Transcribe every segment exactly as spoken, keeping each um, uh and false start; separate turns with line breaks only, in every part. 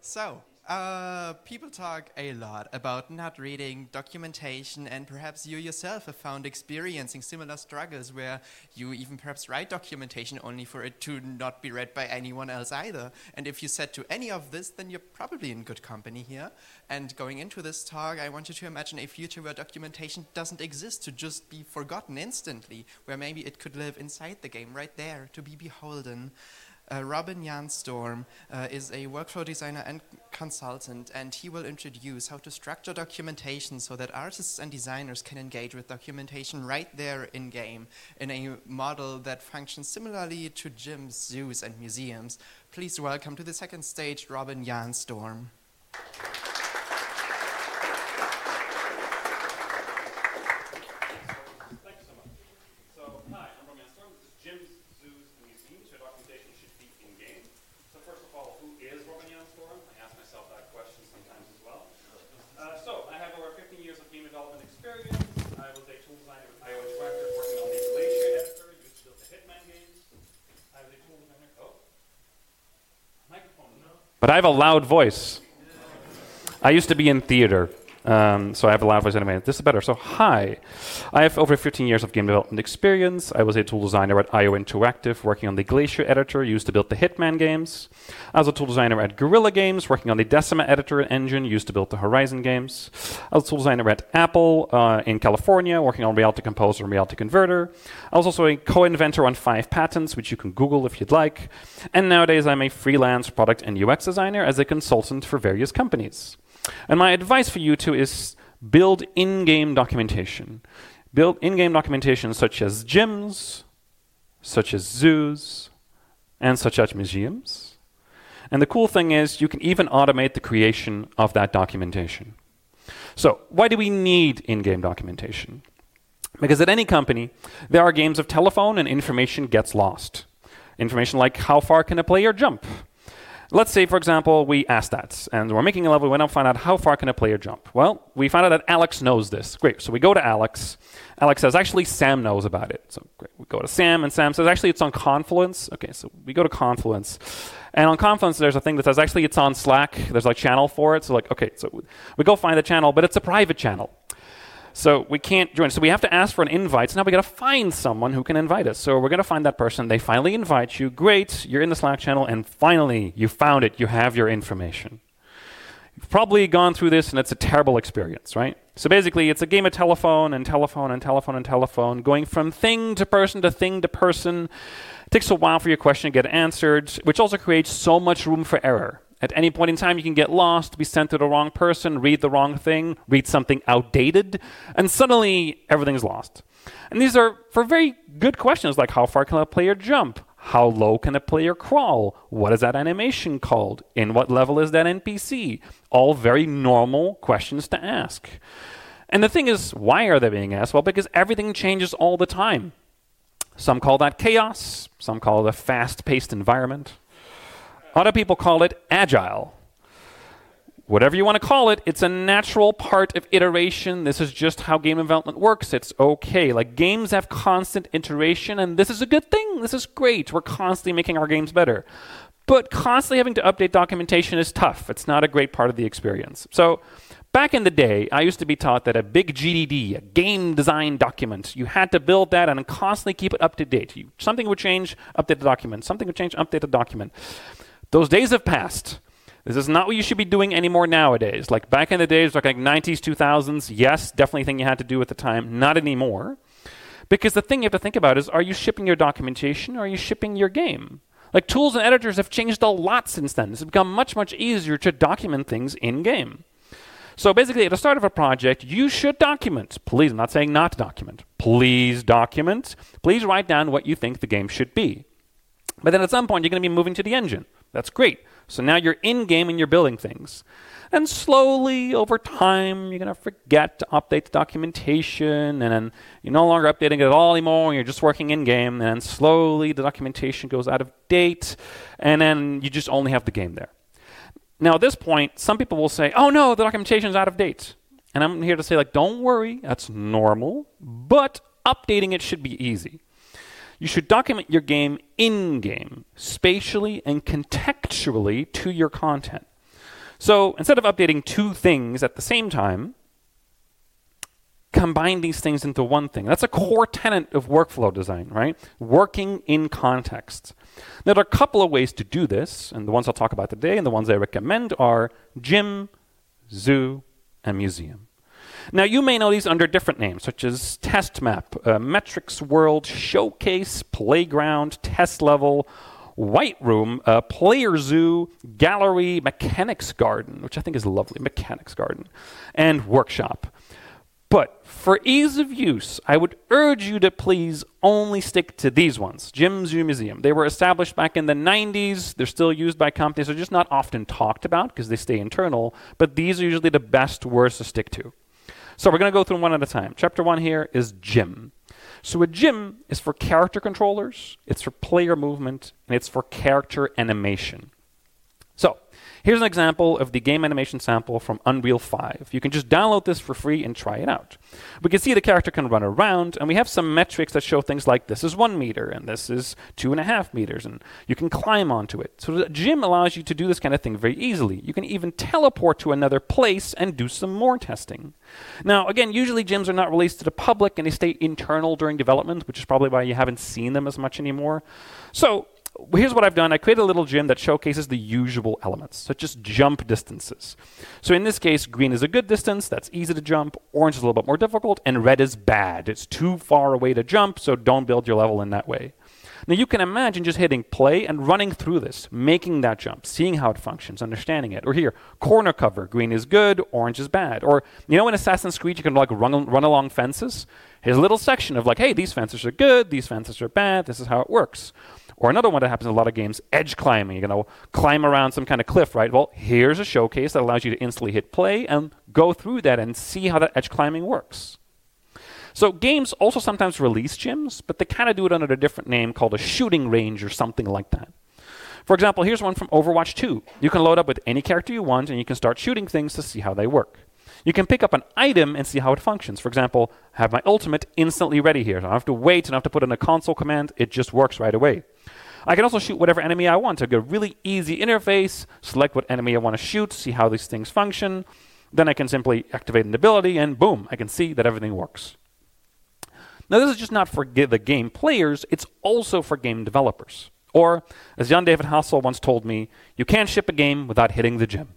So, uh, people talk a lot about not reading documentation, and perhaps you yourself have found experiencing similar struggles where you even perhaps write documentation only for it to not be read by anyone else either. And if you said to any of this, then you're probably in good company here. And going into this talk, I want you to imagine a future where documentation doesn't exist to just be forgotten instantly, where maybe it could live inside the game right there to be beholden. Uh, Robin Janstorm uh, is a workflow designer and consultant, and he will introduce how to structure documentation so that artists and designers can engage with documentation right there in-game in a model that functions similarly to gyms, zoos, and museums. Please welcome to the second stage, Robin Janstorm.
But I have a loud voice. I used to be in theater, um, so I have a loud voice anyway. This is better. So, hi. I have over fifteen years of game development experience. I was a tool designer at I O Interactive, working on the Glacier editor used to build the Hitman games. I was a tool designer at Guerrilla Games, working on the Decima editor engine used to build the Horizon games. I was a tool designer at Apple uh, in California, working on Reality Composer and Reality Converter. I was also a co-inventor on five patents, which you can Google if you'd like. And nowadays I'm a freelance product and U X designer as a consultant for various companies. And my advice for you two is build in-game documentation. Build in-game documentation such as gyms, such as zoos, and such as museums. And the cool thing is you can even automate the creation of that documentation. So why do we need in-game documentation? Because at any company, there are games of telephone and information gets lost. Information like how far can a player jump? Let's say, for example, we asked that, and we're making a level, we want to find out how far can a player jump. Well, we found out that Alex knows this. Great, so we go to Alex. Alex says, actually, Sam knows about it. So great, we go to Sam, and Sam says, actually, it's on Confluence. Okay, so we go to Confluence. And on Confluence, there's a thing that says, actually, it's on Slack. There's like channel for it. So like, okay, so we go find the channel, but it's a private channel. So we can't join. So we have to ask for an invite. So now we got to find someone who can invite us. So we're going to find that person. They finally invite you. Great, you're in the Slack channel, and finally, you found it. You have your information. You've probably gone through this, and it's a terrible experience, right? So basically, it's a game of telephone and telephone and telephone and telephone, going from thing to person to thing to person. It takes a while for your question to get answered, which also creates so much room for error. At any point in time, you can get lost, be sent to the wrong person, read the wrong thing, read something outdated, and suddenly everything's lost. And these are for very good questions like how far can a player jump? How low can a player crawl? What is that animation called? In what level is that N P C? All very normal questions to ask. And the thing is, why are they being asked? Well, because everything changes all the time. Some call that chaos. Some call it a fast-paced environment. Other people call it agile. Whatever you want to call it, it's a natural part of iteration. This is just how game development works. It's okay. Like, games have constant iteration, and this is a good thing. This is great. We're constantly making our games better. But constantly having to update documentation is tough. It's not a great part of the experience. So back in the day, I used to be taught that a big G D D, a game design document, you had to build that and constantly keep it up to date. You, something would change, update the document. Something would change, update the document. Those days have passed. This is not what you should be doing anymore nowadays. Like back in the days, like, like nineties, two thousands, yes, definitely a thing you had to do at the time. Not anymore. Because the thing you have to think about is, are you shipping your documentation or are you shipping your game? Like, tools and editors have changed a lot since then. It's become much, much easier to document things in-game. So basically, at the start of a project, you should document. Please, I'm not saying not to document. Please document. Please write down what you think the game should be. But then at some point, you're going to be moving to the engine. That's great. So now you're in-game and you're building things. And slowly, over time, you're going to forget to update the documentation, and then you're no longer updating it at all anymore, and you're just working in-game, and then slowly the documentation goes out of date, and then you just only have the game there. Now, at this point, some people will say, oh no, the documentation is out of date. And I'm here to say, like, don't worry, that's normal, but updating it should be easy. You should document your game in-game, spatially and contextually to your content. So instead of updating two things at the same time, combine these things into one thing. That's a core tenet of workflow design, right? Working in context. Now, there are a couple of ways to do this, and the ones I'll talk about today and the ones I recommend are gym, zoo, and museum. Now, you may know these under different names, such as test map, uh, metrics world, showcase, playground, test level, white room, uh, player zoo, gallery, mechanics garden, which I think is lovely, mechanics garden, and workshop. But for ease of use, I would urge you to please only stick to these ones, gym, zoo, museum. They were established back in the nineties. They're still used by companies. They're just not often talked about because they stay internal, but these are usually the best words to stick to. So we're going to go through them one at a time. Chapter one here is gym. So a gym is for character controllers, it's for player movement, and it's for character animation. So here's an example of the game animation sample from Unreal five. You can just download this for free and try it out. We can see the character can run around, and we have some metrics that show things like this is one meter, and this is two and a half meters, and you can climb onto it. So the gym allows you to do this kind of thing very easily. You can even teleport to another place and do some more testing. Now, again, usually gyms are not released to the public, and they stay internal during development, which is probably why you haven't seen them as much anymore. So here's what I've done. I created a little gym that showcases the usual elements, such as jump distances. So in this case, green is a good distance. That's easy to jump. Orange is a little bit more difficult. And red is bad. It's too far away to jump, so don't build your level in that way. Now, you can imagine just hitting play and running through this, making that jump, seeing how it functions, understanding it. Or here, corner cover. Green is good. Orange is bad. Or, you know, in Assassin's Creed, you can like run, run along fences. Here's a little section of like, hey, these fences are good. These fences are bad. This is how it works. Or another one that happens in a lot of games, edge climbing. You're going to climb around some kind of cliff, right? Well, here's a showcase that allows you to instantly hit play and go through that and see how that edge climbing works. So games also sometimes release gyms, but they kind of do it under a different name called a shooting range or something like that. For example, here's one from Overwatch two. You can load up with any character you want, and you can start shooting things to see how they work. You can pick up an item and see how it functions. For example, have my ultimate instantly ready here. I don't have to wait, I don't have to put in a console command. It just works right away. I can also shoot whatever enemy I want. I've got a really easy interface, select what enemy I want to shoot, see how these things function. Then I can simply activate an ability, and boom, I can see that everything works. Now, this is just not for the game players, it's also for game developers. Or, as Jan David Hassel once told me, you can't ship a game without hitting the gym.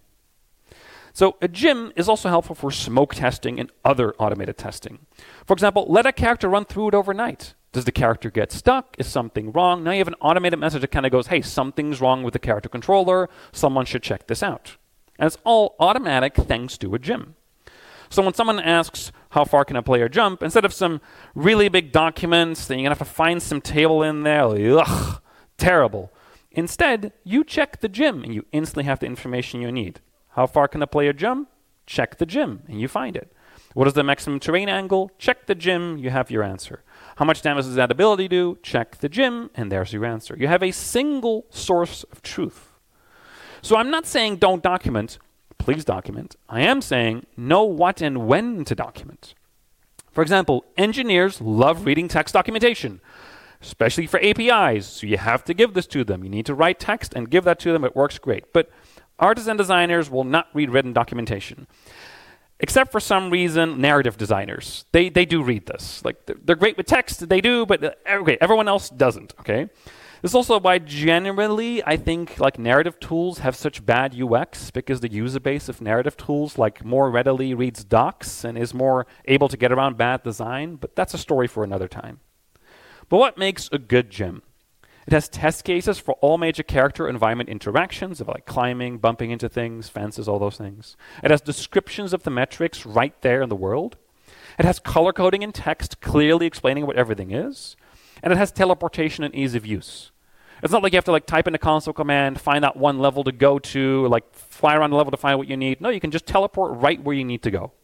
So a gym is also helpful for smoke testing and other automated testing. For example, let a character run through it overnight. Does the character get stuck? Is something wrong? Now you have an automated message that kind of goes, hey, something's wrong with the character controller. Someone should check this out. And it's all automatic thanks to a gym. So when someone asks, how far can a player jump? Instead of some really big documents, then you're going to have to find some table in there. Ugh, terrible. Instead, you check the gym, and you instantly have the information you need. How far can a player jump? Check the gym, and you find it. What is the maximum terrain angle? Check the gym, you have your answer. How much damage does that ability do? Check the gym, and there's your answer. You have a single source of truth. So I'm not saying don't document. Please document. I am saying know what and when to document. For example, engineers love reading text documentation, especially for A P Is. So you have to give this to them. You need to write text and give that to them. It works great. But artists and designers will not read written documentation. Except for some reason, narrative designers. They they do read this. Like they're, they're great with text, they do, but uh, okay, everyone else doesn't, okay? This is also why generally I think like narrative tools have such bad U X, because the user base of narrative tools like more readily reads docs and is more able to get around bad design, but that's a story for another time. But what makes a good gym? It has test cases for all major character environment interactions of like climbing, bumping into things, fences, all those things. It has descriptions of the metrics right there in the world. It has color coding and text clearly explaining what everything is. And it has teleportation and ease of use. It's not like you have to like type in a console command, find out one level to go to, or like fly around the level to find what you need. No, you can just teleport right where you need to go.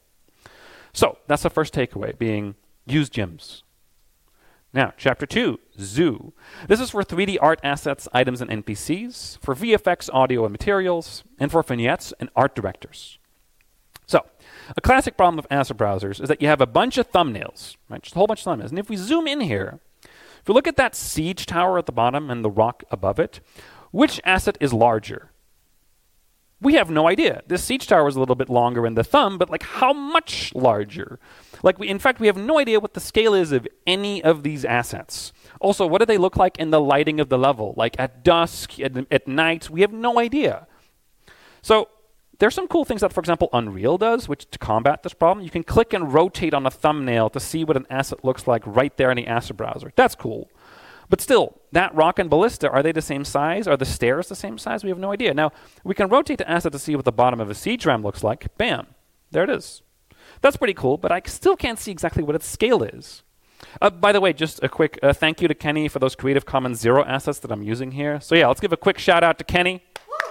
So that's the first takeaway, being use gyms. Now, chapter two, Zoo. This is for three D art assets, items, and N P Cs, for V F X, audio, and materials, and for vignettes and art directors. So, a classic problem of asset browsers is that you have a bunch of thumbnails, right? Just a whole bunch of thumbnails. And if we zoom in here, if you look at that siege tower at the bottom and the rock above it, which asset is larger? We have no idea. This siege tower is a little bit longer in the thumb, but like how much larger? Like, we, in fact, we have no idea what the scale is of any of these assets. Also, what do they look like in the lighting of the level? Like at dusk, at, at night, we have no idea. So there's some cool things that, for example, Unreal does, which to combat this problem, you can click and rotate on a thumbnail to see what an asset looks like right there in the asset browser. That's cool. But still, that rock and ballista, are they the same size? Are the stairs the same size? We have no idea. Now, we can rotate the asset to see what the bottom of a siege ram looks like. Bam. There it is. That's pretty cool, but I still can't see exactly what its scale is. Uh, by the way, just a quick uh, thank you to Kenny for those Creative Commons Zero assets that I'm using here. So yeah, let's give a quick shout out to Kenny.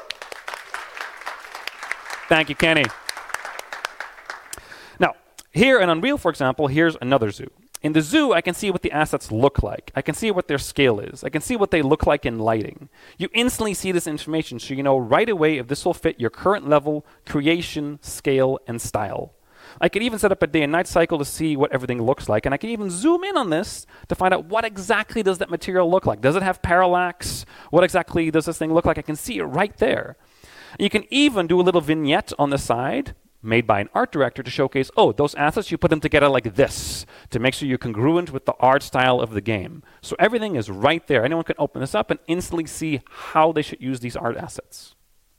Thank you, Kenny. Now, here in Unreal, for example, here's another zoo. In the zoo, I can see what the assets look like. I can see what their scale is. I can see what they look like in lighting. You instantly see this information, so you know right away if this will fit your current level, creation, scale, and style. I can even set up a day and night cycle to see what everything looks like, and I can even zoom in on this to find out what exactly does that material look like. Does it have parallax? What exactly does this thing look like? I can see it right there. You can even do a little vignette on the side made by an art director to showcase, oh, those assets, you put them together like this to make sure you're congruent with the art style of the game. So everything is right there. Anyone can open this up and instantly see how they should use these art assets.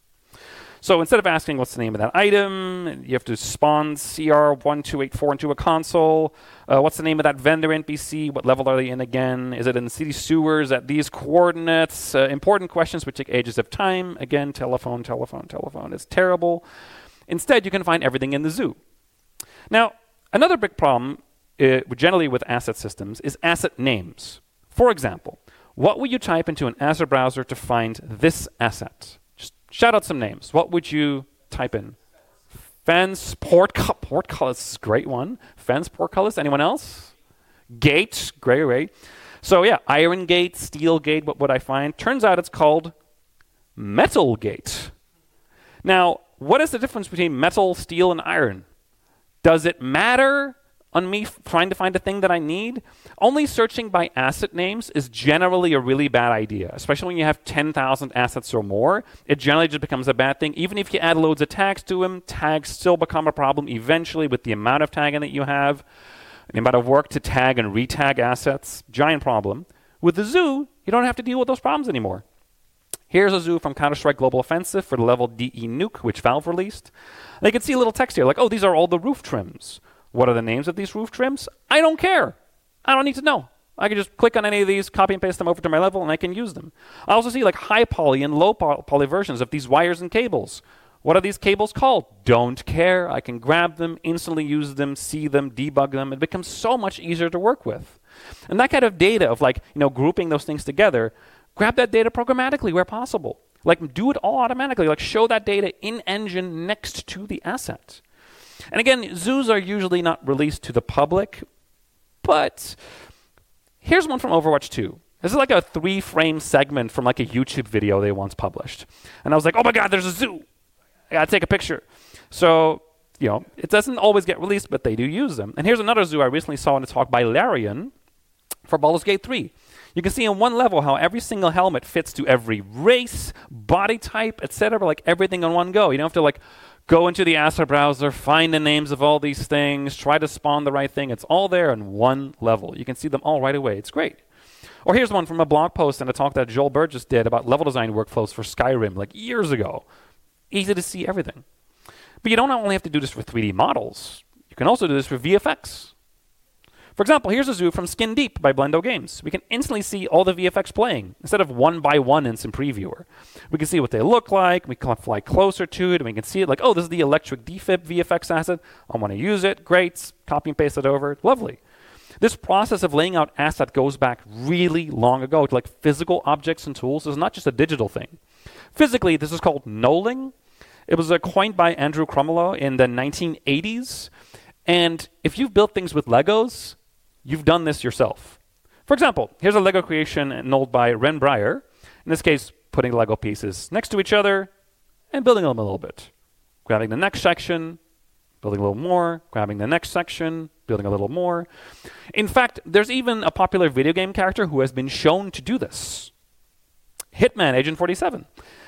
So instead of asking what's the name of that item, you have to spawn C R one two eight four into a console. Uh, what's the name of that vendor N P C? What level are they in again? Is it in the city sewers at these coordinates? Uh, important questions which take ages of time. Again, telephone, telephone, telephone. It's terrible. Instead, you can find everything in the zoo. Now, another big problem uh, generally with asset systems is asset names. For example, what would you type into an asset browser to find this asset? Just shout out some names. What would you type in? Fence, portcullis, portcullis is a great one. Fence, portcullis, anyone else? Gate, great, great. So yeah, iron gate, steel gate, what would I find? Turns out it's called metal gate. Now, what is the difference between metal, steel, and iron? Does it matter on me f- trying to find a thing that I need? Only searching by asset names is generally a really bad idea, especially when you have ten thousand assets or more. It generally just becomes a bad thing. Even if you add loads of tags to them, tags still become a problem eventually with the amount of tagging that you have, the amount of work to tag and retag assets. Giant problem. With the zoo, you don't have to deal with those problems anymore. Here's a zoo from Counter-Strike Global Offensive for the level D E Nuke, which Valve released. And you can see a little text here, like, oh, these are all the roof trims. What are the names of these roof trims? I don't care. I don't need to know. I can just click on any of these, copy and paste them over to my level, and I can use them. I also see like high poly and low poly versions of these wires and cables. What are these cables called? Don't care. I can grab them, instantly use them, see them, debug them. It becomes so much easier to work with. And that kind of data of like, you know, grouping those things together, grab that data programmatically where possible. Like, do it all automatically. Like, show that data in-engine next to the asset. And again, zoos are usually not released to the public, but here's one from Overwatch two. This is like a three-frame segment from like a YouTube video they once published. And I was like, oh my god, there's a zoo. I gotta take a picture. So, you know, it doesn't always get released, but they do use them. And here's another zoo I recently saw in a talk by Larian for Baldur's Gate three. You can see in one level how every single helmet fits to every race, body type, et cetera. Like everything in one go. You don't have to like go into the asset browser, find the names of all these things, try to spawn the right thing. It's all there in one level. You can see them all right away. It's great. Or here's one from a blog post and a talk that Joel Burgess did about level design workflows for Skyrim like years ago. Easy to see everything. But you don't only have to do this for three D models. You can also do this for V F X. For example, here's a zoo from Skin Deep by Blendo Games. We can instantly see all the V F X playing instead of one by one in some previewer. We can see what they look like. We can fly closer to it, and we can see it like, oh, this is the electric defib V F X asset. I want to use it. Great. Copy and paste it over. Lovely. This process of laying out asset goes back really long ago to like physical objects and tools. It's not just a digital thing. Physically, this is called knolling. It was uh, coined by Andrew Krummelow in the nineteen eighties. And if you've built things with Legos, you've done this yourself. For example, here's a Lego creation knolled by Ren Breyer. In this case, putting Lego pieces next to each other and building them a little bit. Grabbing the next section, building a little more, grabbing the next section, building a little more. In fact, there's even a popular video game character who has been shown to do this. Hitman Agent forty-seven.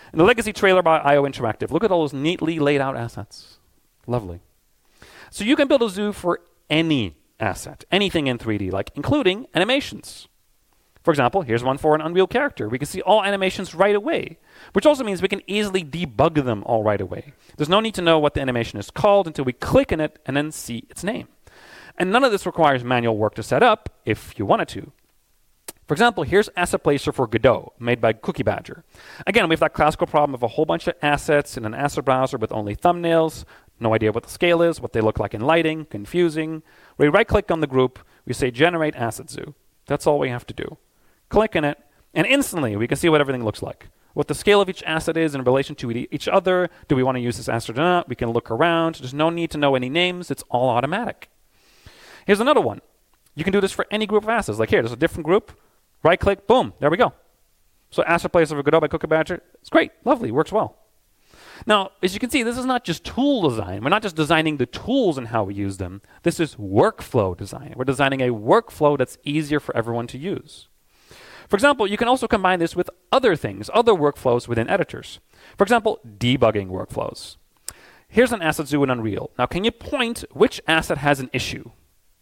In the Legacy trailer by I O Interactive, look at all those neatly laid out assets. Lovely. So you can build a zoo for any asset, anything in three D, like including animations. For example, here's one for an Unreal character. We can see all animations right away, which also means we can easily debug them all right away. There's no need to know what the animation is called until we click in it and then see its name. And none of this requires manual work to set up if you wanted to. For example, here's Asset Placer for Godot, made by Cookie Badger. Again, we have that classical problem of a whole bunch of assets in an asset browser with only thumbnails, no idea what the scale is, what they look like in lighting, confusing. We right-click on the group, we say Generate Asset Zoo. That's all we have to do. Click in it, and instantly we can see what everything looks like. What the scale of each asset is in relation to each other. Do we want to use this asset or not? We can look around. There's no need to know any names. It's all automatic. Here's another one. You can do this for any group of assets. Like here, there's a different group. Right-click, boom, there we go. So Asset Placer for Godot by Cookie Badger. It's great, lovely, works well. Now, as you can see, this is not just tool design. We're not just designing the tools and how we use them. This is workflow design. We're designing a workflow that's easier for everyone to use. For example, you can also combine this with other things, other workflows within editors. For example, debugging workflows. Here's an asset zoo in Unreal. Now, can you point which asset has an issue?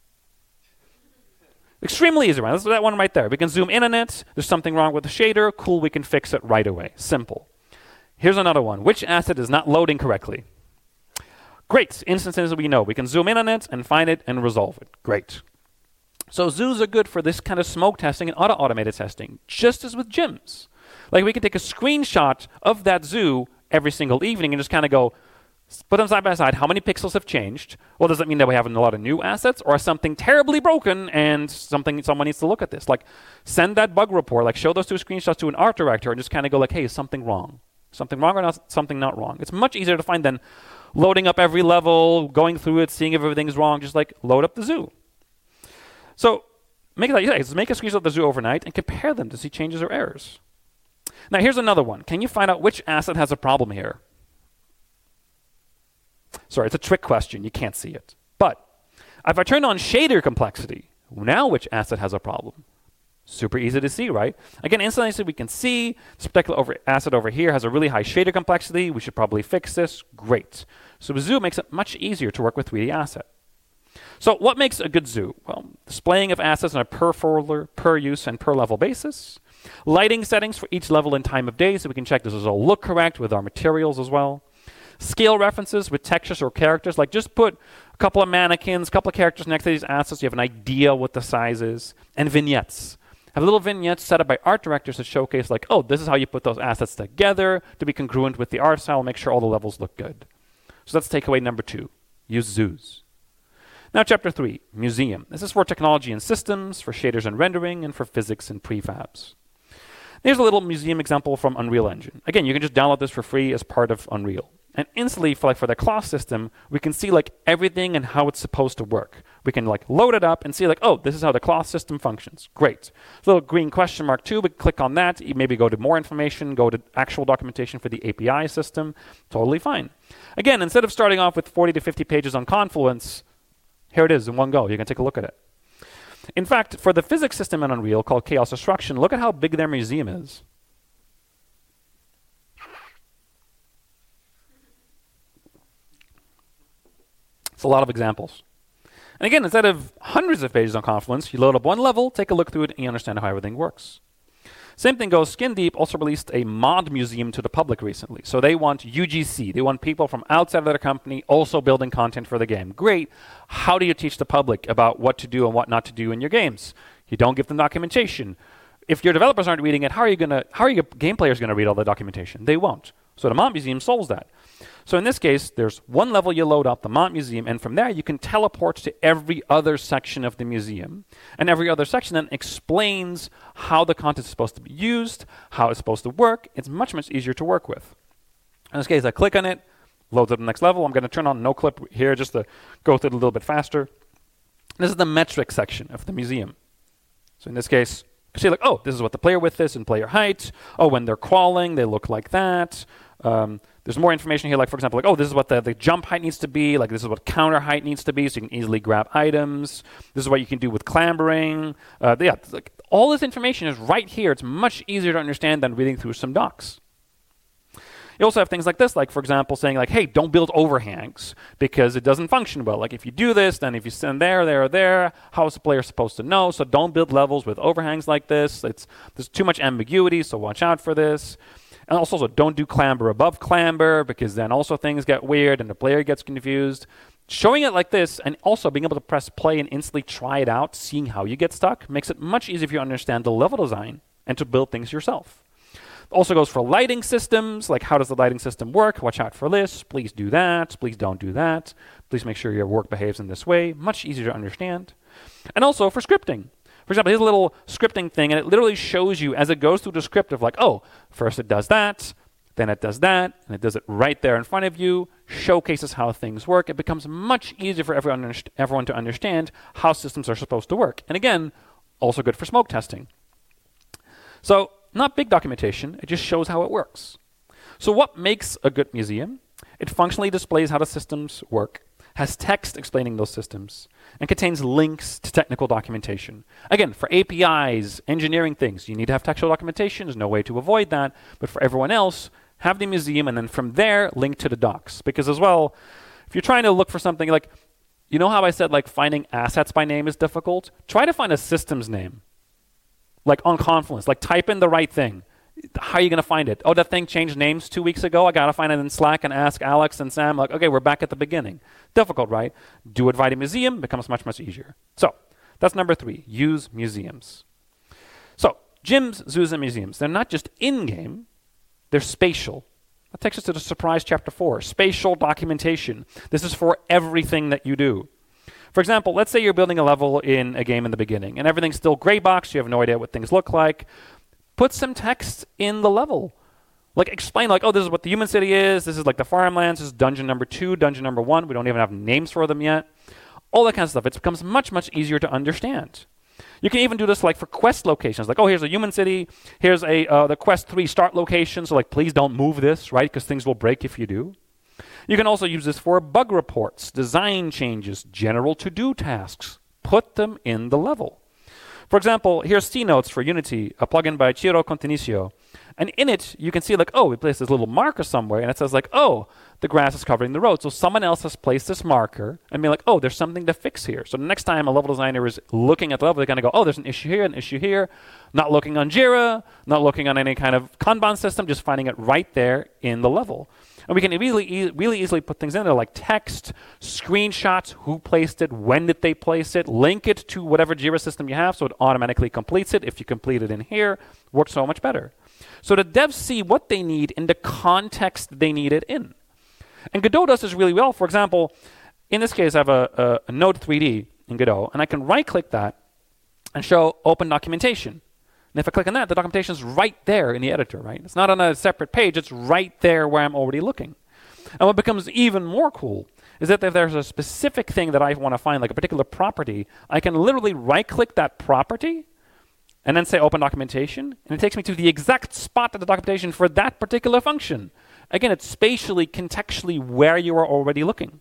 Extremely easy, right? That's that one right there. We can zoom in on it. There's something wrong with the shader. Cool, we can fix it right away. Simple. Here's another one. Which asset is not loading correctly? Great. Instances we know. We can zoom in on it and find it and resolve it. Great. So zoos are good for this kind of smoke testing and auto-automated testing, just as with gyms. Like we can take a screenshot of that zoo every single evening and just kind of go, put them side by side, how many pixels have changed? Well, does that mean that we have a lot of new assets or something terribly broken and something someone needs to look at this? Like send that bug report, like show those two screenshots to an art director and just kind of go like, hey, is something wrong? Something wrong or not, something not wrong? It's much easier to find than loading up every level, going through it, seeing if everything's wrong, just like load up the zoo. So make it like this. Make a screenshot of the zoo overnight and compare them to see changes or errors. Now here's another one. Can you find out which asset has a problem here? Sorry, it's a trick question. You can't see it. But if I turn on shader complexity, now which asset has a problem? Super easy to see, right? Again, instantly we can see this particular over asset over here has a really high shader complexity. We should probably fix this. Great. So the zoo makes it much easier to work with three D asset. So what makes a good zoo? Well, displaying of assets on a per folder, per use, and per level basis. Lighting settings for each level and time of day so we can check this does all look correct with our materials as well. Scale references with textures or characters, like just put a couple of mannequins, a couple of characters next to these assets, you have an idea what the size is. And vignettes. Have little vignettes set up by art directors to showcase like, oh, this is how you put those assets together to be congruent with the art style, make sure all the levels look good. So that's takeaway number two. Use zoos. Now chapter three, museum. This is for technology and systems, for shaders and rendering, and for physics and prefabs. Here's a little museum example from Unreal Engine. Again, you can just download this for free as part of Unreal. And instantly, for like for the class system, we can see like everything and how it's supposed to work. We can like load it up and see like, oh, this is how the class system functions. Great. Little green question mark too, we click on that, you maybe go to more information, go to actual documentation for the A P I system. Totally fine. Again, instead of starting off with forty to fifty pages on Confluence, here it is in one go. You can take a look at it. In fact, for the physics system in Unreal called Chaos Destruction, look at how big their museum is. It's a lot of examples. And again, instead of hundreds of pages on Confluence, you load up one level, take a look through it, and you understand how everything works. Same thing goes, Skin Deep also released a mod museum to the public recently. So they want U G C. They want people from outside of their company also building content for the game. Great. How do you teach the public about what to do and what not to do in your games? You don't give them documentation. If your developers aren't reading it, how are you gonna, how are your game players going to read all the documentation? They won't. So the mod museum solves that. So in this case, there's one level you load up, the Mont Museum, and from there you can teleport to every other section of the museum. And every other section then explains how the content is supposed to be used, how it's supposed to work. It's much, much easier to work with. In this case, I click on it, loads up the next level. I'm going to turn on no clip here just to go through it a little bit faster. This is the metric section of the museum. So in this case, you see like, oh, this is what the player width is and player height. Oh, when they're crawling, they look like that. Um, there's more information here, like, for example, like, oh, this is what the, the jump height needs to be. Like, this is what counter height needs to be, so you can easily grab items. This is what you can do with clambering. Uh, yeah, like, all this information is right here. It's much easier to understand than reading through some docs. You also have things like this, like, for example, saying, like, hey, don't build overhangs because it doesn't function well. Like, if you do this, then if you send there, there, or there, how is the player supposed to know? So don't build levels with overhangs like this. It's, there's too much ambiguity, so watch out for this. And also, so don't do clamber above clamber because then also things get weird and the player gets confused. Showing it like this and also being able to press play and instantly try it out, seeing how you get stuck, makes it much easier if you understand the level design and to build things yourself. Also goes for lighting systems, like how does the lighting system work? Watch out for this. Please do that. Please don't do that. Please make sure your work behaves in this way. Much easier to understand. And also for scripting. For example, here's a little scripting thing, and it literally shows you as it goes through the script of like, oh, first it does that, then it does that, and it does it right there in front of you, showcases how things work. It becomes much easier for everyone, everyone to understand how systems are supposed to work. And again, also good for smoke testing. So, not big documentation, it just shows how it works. So what makes a good museum? It functionally displays how the systems work, has text explaining those systems, and contains links to technical documentation. Again, for A P Is, engineering things, you need to have textual documentation. There's no way to avoid that. But for everyone else, have the museum, and then from there, link to the docs. Because as well, if you're trying to look for something like, you know how I said like finding assets by name is difficult? Try to find a systems name. Like on Confluence, like type in the right thing. How are you going to find it? Oh, that thing changed names two weeks ago. I got to find it in Slack and ask Alex and Sam. Like, okay, we're back at the beginning. Difficult, right? Do it via the museum, becomes much, much easier. So that's number three, use museums. So gyms, zoos, and museums, they're not just in-game, they're spatial. That takes us to the surprise chapter four, spatial documentation. This is for everything that you do. For example, let's say you're building a level in a game in the beginning, and everything's still gray box, you have no idea what things look like. Put some text in the level. Like explain like, oh, this is what the human city is, this is like the farmlands, this is dungeon number two, dungeon number one, we don't even have names for them yet. All that kind of stuff. It becomes much, much easier to understand. You can even do this like for quest locations, like, oh, here's a human city, here's a uh, the quest three start location, so like, please don't move this, right, because things will break if you do. You can also use this for bug reports, design changes, general to-do tasks. Put them in the level. For example, here's C-Notes for Unity, a plugin by Ciro Contenicio. And in it, you can see like, oh, we placed this little marker somewhere, and it says like, oh, the grass is covering the road. So someone else has placed this marker and be like, oh, there's something to fix here. So the next time a level designer is looking at the level, they're going to go, oh, there's an issue here, an issue here. Not looking on Jira, not looking on any kind of Kanban system, just finding it right there in the level. And we can really, e- really easily put things in there like text, screenshots, who placed it, when did they place it, link it to whatever Jira system you have so it automatically completes it. If you complete it in here, works so much better. So the devs see what they need in the context they need it in. And Godot does this really well. For example, in this case, I have a, a, a Node three D in Godot, and I can right-click that and show open documentation. And if I click on that, the documentation is right there in the editor, right? It's not on a separate page. It's right there where I'm already looking. And what becomes even more cool is that if there's a specific thing that I want to find, like a particular property, I can literally right-click that property and then say open documentation, and it takes me to the exact spot of the documentation for that particular function. Again, it's spatially, contextually where you are already looking.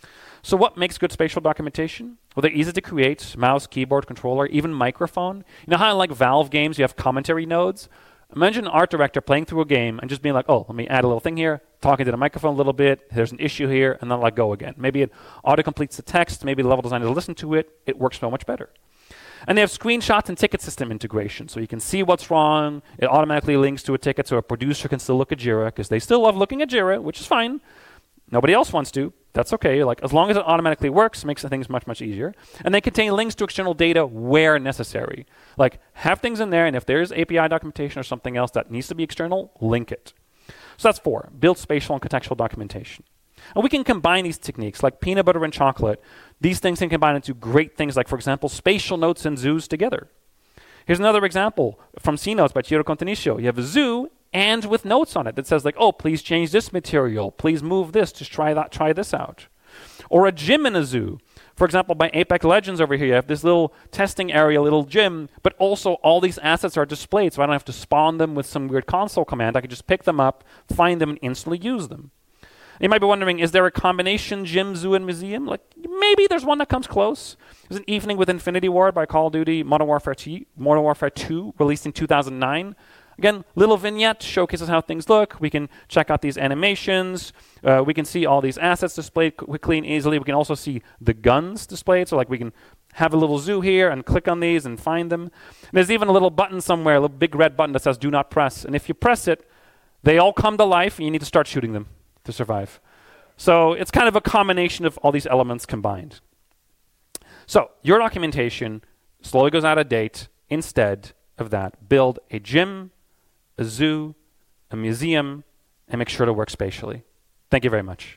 So what makes good spatial documentation? Well, they're easy to create, mouse, keyboard, controller, even microphone. You know how in like Valve games you have commentary nodes? Imagine an art director playing through a game and just being like, oh, let me add a little thing here, talking to the microphone a little bit, there's an issue here, and then let go again. Maybe it auto-completes the text, maybe the level designer will listen to it, it works so much better. And they have screenshots and ticket system integration, so you can see what's wrong, it automatically links to a ticket so a producer can still look at Jira, because they still love looking at Jira, which is fine. Nobody else wants to. That's okay. Like, as long as it automatically works, it makes the things much, much easier. And they contain links to external data where necessary. Like, have things in there, and if there's A P I documentation or something else that needs to be external, link it. So that's four. Build spatial and contextual documentation. And we can combine these techniques, like peanut butter and chocolate. These things can combine into great things, like, for example, spatial notes and zoos together. Here's another example from C-Notes by Ciro Contenicio. You have a zoo and with notes on it that says like, oh, please change this material, please move this, just try that, try this out. Or a gym in a zoo. For example, by Apex Legends over here, you have this little testing area, little gym, but also all these assets are displayed, so I don't have to spawn them with some weird console command. I can just pick them up, find them, and instantly use them. You might be wondering, is there a combination gym, zoo, and museum? Like, maybe there's one that comes close. There's an Evening with Infinity Ward by Call of Duty Modern Warfare two, Modern Warfare two, released in two thousand nine. Again, little vignette showcases how things look. We can check out these animations. Uh, we can see all these assets displayed quickly and easily. We can also see the guns displayed. So like we can have a little zoo here and click on these and find them. And there's even a little button somewhere, a little big red button that says do not press. And if you press it, they all come to life and you need to start shooting them to survive. So it's kind of a combination of all these elements combined. So your documentation slowly goes out of date. Instead of that, build a gym, a zoo, a museum, and make sure to work spatially. Thank you very much.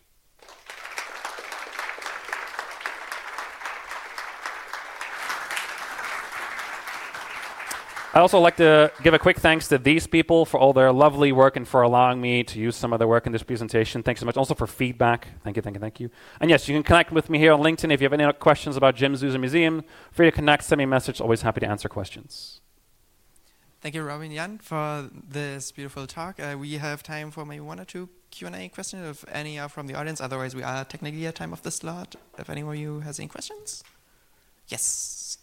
I'd also like to give a quick thanks to these people for all their lovely work and for allowing me to use some of their work in this presentation. Thanks so much. Also for feedback. Thank you, thank you, thank you. And yes, you can connect with me here on LinkedIn. If you have any questions about gyms, zoos, and museum, free to connect, send me a message. Always happy to answer questions.
Thank you, Robin Jan, for this beautiful talk. Uh, we have time for maybe one or two Q and A questions, if any are from the audience. Otherwise, we are technically at time of the slot. If anyone of you has any questions? Yes.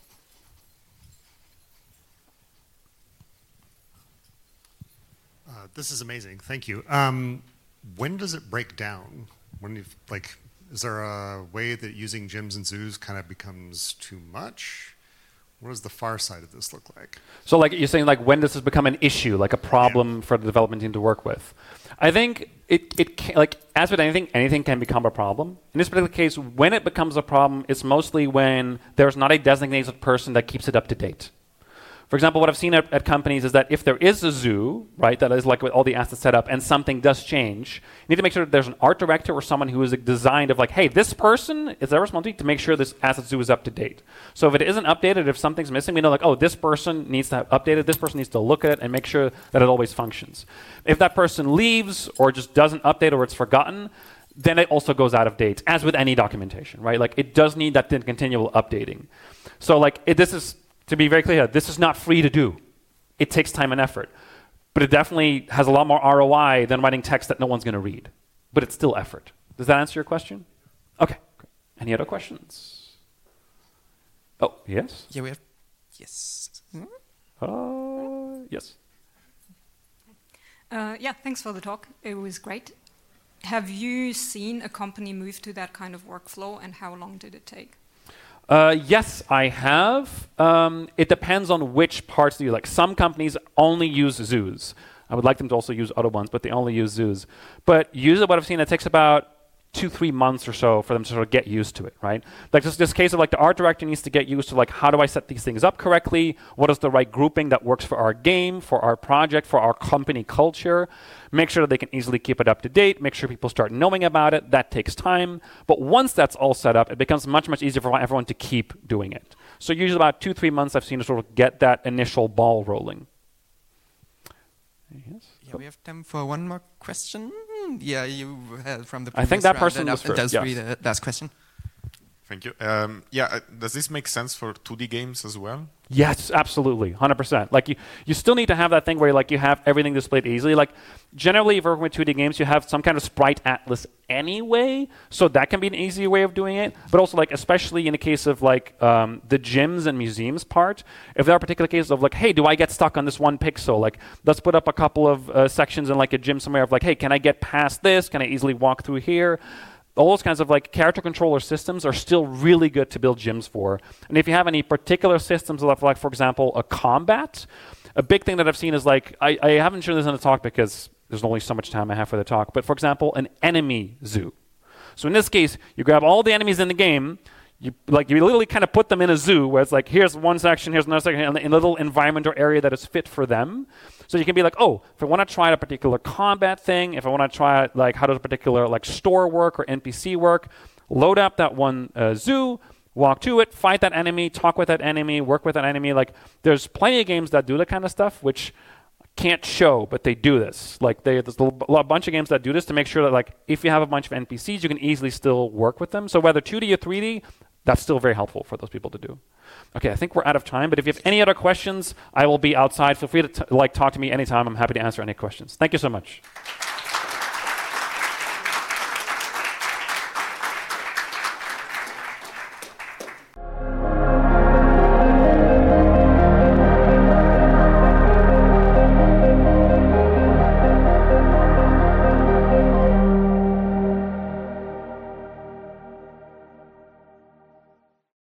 Uh, this is amazing. Thank you. Um, when does it break down? When you like, is there a way that using gyms and zoos kind of becomes too much? What does the far side of this look like?
So, like you're saying, like when does this become an issue, like a problem
yeah.
for the development team to work with? I think it it can, like as with anything, anything can become a problem. In this particular case, when it becomes a problem, it's mostly when there's not a designated person that keeps it up to date. For example, what I've seen at, at companies is that if there is a zoo, right, that is like with all the assets set up, and something does change, you need to make sure that there's an art director or someone who is designed of like, hey, this person is their responsibility to make sure this asset zoo is up to date. So if it isn't updated, if something's missing, we know like, oh, this person needs to have updated, this person needs to look at it and make sure that it always functions. If that person leaves or just doesn't update or it's forgotten, then it also goes out of date, as with any documentation, right? Like it does need that continual updating. So like it, this is, to be very clear, this is not free to do. It takes time and effort. But it definitely has a lot more R O I than writing text that no one's going to read. But it's still effort. Does that answer your question? Okay. Any other questions? Oh, yes?
Yeah, we have... Yes. Hmm?
Uh, yes.
Uh, yeah, thanks for the talk. It was great. Have you seen a company move to that kind of workflow, and how long did it take?
Uh, yes, I have. Um, it depends on which parts do you like. Some companies only use zoos. I would like them to also use other ones, but they only use zoos. But usually what I've seen, it takes about two, three months or so for them to sort of get used to it, right? Like this, this case of like the art director needs to get used to like, how do I set these things up correctly? What is the right grouping that works for our game, for our project, for our company culture? Make sure that they can easily keep it up to date, make sure people start knowing about it. That takes time. But once that's all set up, it becomes much, much easier for everyone to keep doing it. So usually about two, three months I've seen to sort of get that initial ball rolling. Yes.
Yeah, we have time for one more question. Yeah, you had from the
I think
previous
that
round,
person
and
was
after
first,
does
yes.
read the last question.
Thank you. Um, yeah, uh, does this make sense for two D games as well?
Yes, absolutely, one hundred percent. Like you, you still need to have that thing where like you have everything displayed easily. Like generally, if you're working with two D games, you have some kind of sprite atlas anyway, so that can be an easy way of doing it. But also, like especially in the case of like um, the gyms and museums part, if there are particular cases of like, hey, do I get stuck on this one pixel? Like, let's put up a couple of uh, sections in like a gym somewhere of like, hey, can I get past this? Can I easily walk through here? All those kinds of like character controller systems are still really good to build gyms for. And if you have any particular systems, like for example, a combat, a big thing that I've seen is like, I, I haven't shown this in the talk because there's only so much time I have for the talk, but for example, an enemy zoo. So in this case, you grab all the enemies in the game, you like you literally kind of put them in a zoo where it's like, here's one section, here's another section, in a little environment or area that is fit for them. So you can be like, oh, if I want to try a particular combat thing, if I want to try like how does a particular like store work or N P C work, load up that one uh, zoo, walk to it, fight that enemy, talk with that enemy, work with that enemy. Like there's plenty of games that do that kind of stuff, which can't show, but they do this. Like they, there's a bunch of games that do this to make sure that like if you have a bunch of N P Cs, you can easily still work with them. So whether two D or three D, that's still very helpful for those people to do. Okay, I think we're out of time, but if you have any other questions, I will be outside. Feel free to t- like talk to me anytime. I'm happy to answer any questions. Thank you so much.